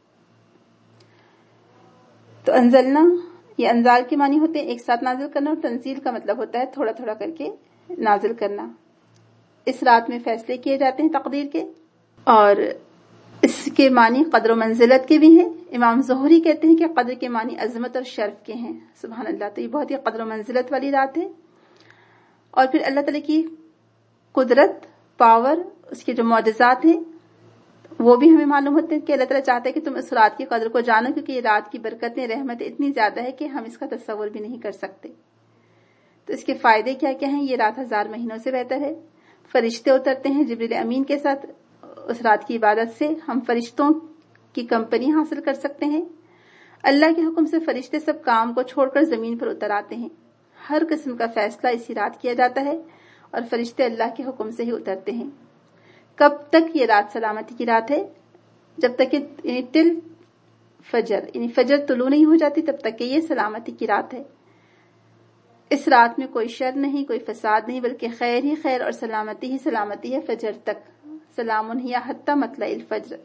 تو انزلنا، یہ انزال کے معنی ہوتے ہیں ایک ساتھ نازل کرنا، اور تنزیل کا مطلب ہوتا ہے تھوڑا تھوڑا کر کے نازل کرنا. اس رات میں فیصلے کیے جاتے ہیں تقدیر کے، اور اس کے معنی قدر و منزلت کے بھی ہیں. امام زہری کہتے ہیں کہ قدر کے معنی عظمت اور شرف کے ہیں. سبحان اللہ. تو یہ بہت ہی قدر و منزلت والی رات ہے. اور پھر اللہ تعالی کی قدرت، پاور، اس کے جو معجزات ہیں وہ بھی ہمیں معلوم ہوتے ہیں کہ اللہ تعالیٰ چاہتا ہے کہ تم اس رات کی قدر کو جانو، کیونکہ یہ رات کی برکتیں، رحمتیں اتنی زیادہ ہے کہ ہم اس کا تصور بھی نہیں کر سکتے. تو اس کے فائدے کیا کیا ہیں؟ یہ رات 1000 مہینوں سے بہتر ہے. فرشتے اترتے ہیں جبریل امین کے ساتھ. اس رات کی عبادت سے ہم فرشتوں کی کمپنی حاصل کر سکتے ہیں. اللہ کے حکم سے فرشتے سب کام کو چھوڑ کر زمین پر اتر آتے ہیں. ہر قسم کا فیصلہ اسی رات کیا جاتا ہے، اور فرشتے اللہ کے حکم سے ہی اترتے ہیں. کب تک یہ رات سلامتی کی رات ہے؟ جب تک کہ ٹل فجر، یعنی فجر طلوع نہیں ہو جاتی تب تک کہ یہ سلامتی کی رات ہے. اس رات میں کوئی شر نہیں، کوئی فساد نہیں، بلکہ خیر ہی خیر اور سلامتی ہی سلامتی ہے فجر تک. سلام ہی حتی مطلع الفجر.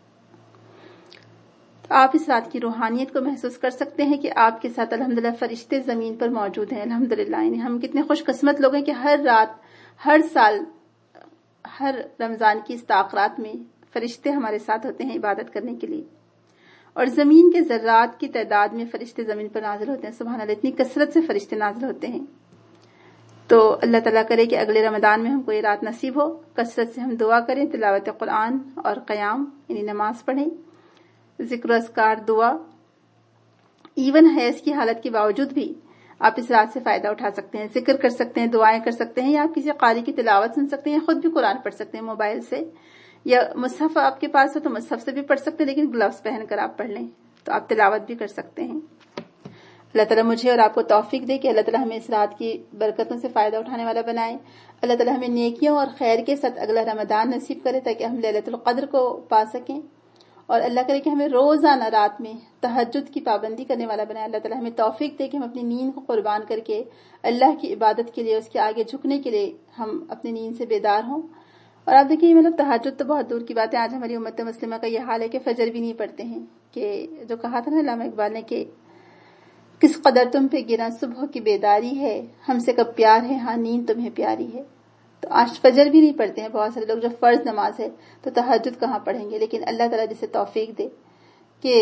تو آپ اس رات کی روحانیت کو محسوس کر سکتے ہیں کہ آپ کے ساتھ الحمدللہ فرشتے زمین پر موجود ہیں. الحمدللہ. یعنی ہم کتنے خوش قسمت لوگ ہیں کہ ہر رات، ہر سال، ہر رمضان کی اس تاخرات میں فرشتے ہمارے ساتھ ہوتے ہیں عبادت کرنے کے لیے. اور زمین کے ذرات کی تعداد میں فرشتے زمین پر نازل ہوتے ہیں. سبحان اللہ. اتنی کثرت سے فرشتے نازل ہوتے ہیں. تو اللہ تعالیٰ کرے کہ اگلے رمضان میں ہم کو یہ رات نصیب ہو. کثرت سے ہم دعا کریں، تلاوت قرآن اور قیام، یعنی نماز پڑھیں، ذکر و اذکار، دعا. ایون حیض کی حالت کے باوجود بھی آپ اس رات سے فائدہ اٹھا سکتے ہیں. ذکر کر سکتے ہیں، دعائیں کر سکتے ہیں، یا آپ کسی قاری کی تلاوت سن سکتے ہیں، خود بھی قرآن پڑھ سکتے ہیں موبائل سے، یا مصحف آپ کے پاس ہو تو مصحف سے بھی پڑھ سکتے ہیں، لیکن گلوز پہن کر آپ پڑھ لیں تو آپ تلاوت بھی کر سکتے ہیں. اللہ تعالیٰ مجھے اور آپ کو توفیق دے کہ اللہ تعالیٰ ہمیں اس رات کی برکتوں سے فائدہ اٹھانے والا بنائے. اللہ تعالیٰ ہمیں نیکیوں اور خیر کے ساتھ اگلا رمضان نصیب کرے تاکہ ہم لیلۃ القدر کو پا سکیں. اور اللہ کرے کہ ہمیں روزانہ رات میں تہجد کی پابندی کرنے والا بنائے. اللہ تعالیٰ ہمیں توفیق دے کہ ہم اپنی نیند کو قربان کر کے اللہ کی عبادت کے لیے، اس کے آگے جھکنے کے لیے ہم اپنی نیند سے بیدار ہوں. اور آپ دیکھیے، مطلب تہجد تو بہت دور کی بات ہے. آج ہماری امت مسلمہ کا یہ حال ہے کہ فجر بھی نہیں پڑھتے ہیں. کہ جو کہا تھا نا علامہ اقبال نے کہ کس قدر تم پہ گرا صبح کی بیداری ہے، ہم سے کب پیار ہے، ہاں نیند تمہیں پیاری ہے. تو آج فجر بھی نہیں پڑھتے ہیں بہت سارے لوگ. جو فرض نماز ہے تو تہجد کہاں پڑھیں گے. لیکن اللہ تعالیٰ جسے توفیق دے کہ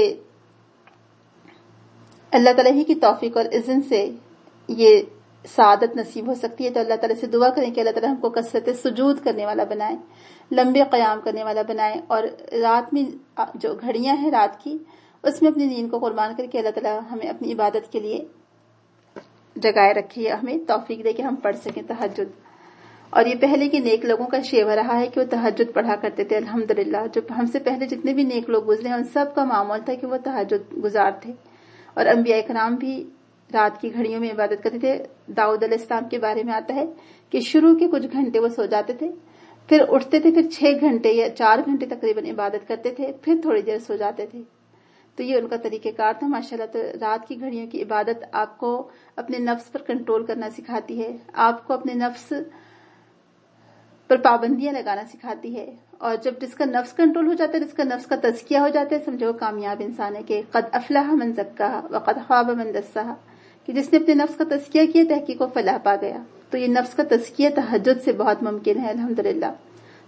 اللہ تعالیٰ ہی کی توفیق اور اذن سے یہ سعادت نصیب ہو سکتی ہے. تو اللہ تعالیٰ سے دعا کریں کہ اللہ تعالیٰ ہم کو کثرت سجود کرنے والا بنائے، لمبے قیام کرنے والا بنائے، اور رات میں جو گھڑیاں ہیں رات کی، اس میں اپنی نیند کو قربان کر کے اللہ تعالیٰ ہمیں اپنی عبادت کے لیے جگائے رکھے، ہمیں توفیق دے کہ ہم پڑھ سکیں تہجد. اور یہ پہلے کے نیک لوگوں کا شیوا رہا ہے کہ وہ تہجد پڑھا کرتے تھے. الحمدللہ. جو ہم سے پہلے جتنے بھی نیک لوگ گزرے ہیں ان سب کا معمول تھا کہ وہ تہجد گزار تھے. اور انبیاء کرام بھی رات کی گھڑیوں میں عبادت کرتے تھے. داؤد علیہ السلام کے بارے میں آتا ہے کہ شروع کے کچھ گھنٹے وہ سو جاتے تھے، پھر اٹھتے تھے، پھر 6 گھنٹے یا 4 گھنٹے تقریباً عبادت کرتے تھے، پھر تھوڑی دیر سو جاتے تھے. تو یہ ان کا طریقہ کار تھا ماشاءاللہ. تو رات کی گھڑیوں کی عبادت آپ کو اپنے نفس پر کنٹرول کرنا سکھاتی ہے، آپ کو اپنے نفس پر پابندیاں لگانا سکھاتی ہے. اور جب جس کا نفس کنٹرول ہو جاتا ہے، جس کا نفس کا تزکیہ ہو جاتا ہے، سمجھو وہ کامیاب انسان ہے. کہ قد افلح من زکاہا وقد خاب من دساہا، کہ جس نے اپنے نفس کا تزکیہ کیا تحقیق و فلاح پا گیا. تو یہ نفس کا تزکیہ تہجد سے بہت ممکن ہے الحمدللہ.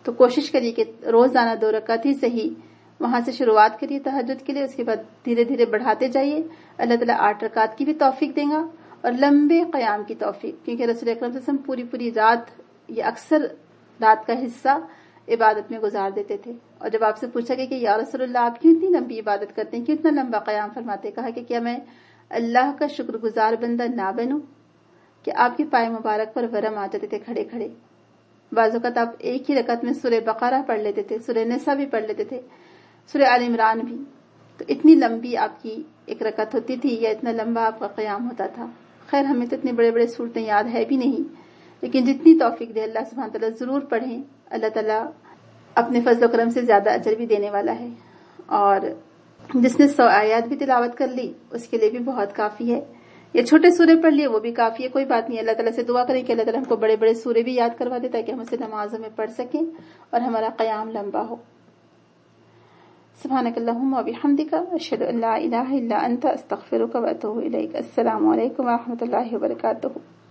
تو کوشش کریے کہ روزانہ 2 رکعت ہی صحیح وہاں سے شروعات کریے تہجد کے لیے، اس کے بعد دھیرے دھیرے بڑھاتے جائیے. اللہ تعالیٰ 8 رکعت کی بھی توفیق دیں گا اور لمبے قیام کی توفیق، کیونکہ رسول اکرم صلی اللہ علیہ وسلم پوری رات یا اکثر رات کا حصہ عبادت میں گزار دیتے تھے. اور جب آپ سے پوچھا گیا کہ یا رسول اللہ آپ کیوں اتنی لمبی عبادت کرتے ہیں، کیوں اتنا لمبا قیام فرماتے، کہا کہ کیا میں اللہ کا شکر گزار بندہ نہ بنوں کہ آپ کے پائے مبارک پر ورم آ جاتے تھے کھڑے کھڑے. بعض اوقات آپ ایک ہی رکعت میں سورہ بقرہ پڑھ لیتے تھے، سورہ نساء بھی پڑھ لیتے تھے، سورہ آل عمران بھی. تو اتنی لمبی آپ کی ایک رکعت ہوتی تھی یا اتنا لمبا آپ کا قیام ہوتا تھا. خیر ہمیں تو اتنے بڑے بڑے صورتیں یاد ہے بھی نہیں، لیکن جتنی توفیق دے اللہ سبحانہ تعالیٰ ضرور پڑھیں. اللہ تعالیٰ اپنے فضل و کرم سے زیادہ اجر بھی دینے والا ہے، اور جس نے 100 آیات بھی تلاوت کر لی اس کے لیے بھی بہت کافی ہے. یا چھوٹے سورے پڑھ لیے وہ بھی کافی ہے، کوئی بات نہیں. اللہ تعالیٰ سے دعا کریں کہ اللہ تعالیٰ ہم کو بڑے بڑے سورے بھی یاد کروا دے تاکہ ہم اسے نمازوں میں پڑھ سکیں اور ہمارا قیام لمبا ہو. سبحانک اللہم و بحمدک، اشہد ان لا الہ الا انت، استغفرک و اتوب الیک. السلام علیکم و رحمۃ اللہ وبرکاتہ.